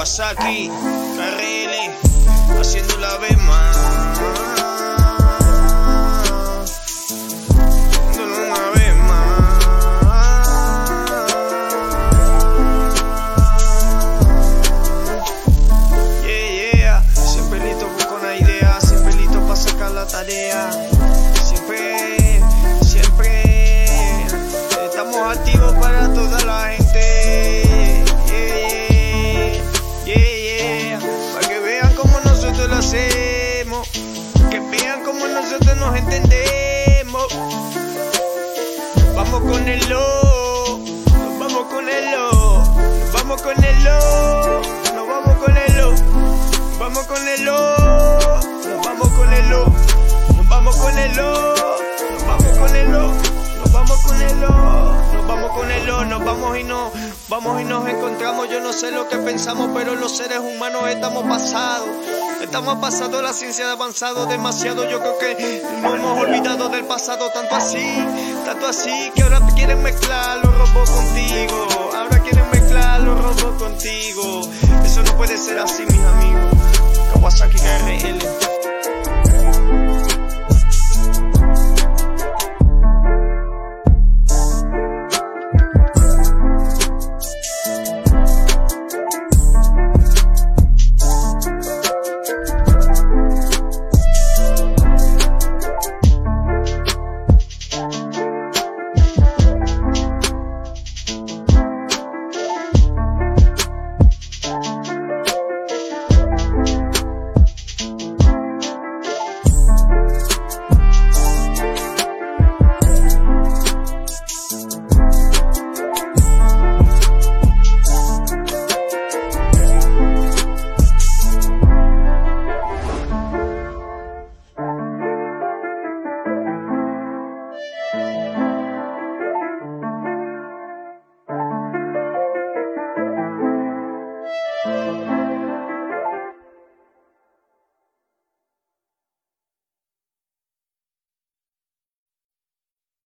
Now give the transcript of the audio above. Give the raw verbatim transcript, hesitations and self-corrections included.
Kawasaki, K R L, haciendo la vez más. Haciéndolo una vez más. Yeah, yeah. Siempre listo con una idea, siempre listo para sacar la tarea. Siempre, siempre estamos activos para toda la gente. Lo hacemos, que vean como nosotros nos entendemos. Vamos con el lo, nos vamos con el lo, nos vamos con el lo, nos vamos con el lo, vamos con el lo, nos vamos con el lo, nos vamos con el lo, nos vamos con el lo, nos vamos con el lo, nos vamos con el lo, nos vamos y nos vamos y nos encontramos. Yo no sé lo que pensamos, pero los seres humanos estamos pasados. Estamos pasados, la ciencia ha avanzado demasiado. Yo creo que no hemos olvidado del pasado. Tanto así, tanto así que ahora quieren mezclar los robots contigo. Ahora quieren mezclar los robots contigo. Eso no puede ser así, mis amigos. Kawasaki K R L.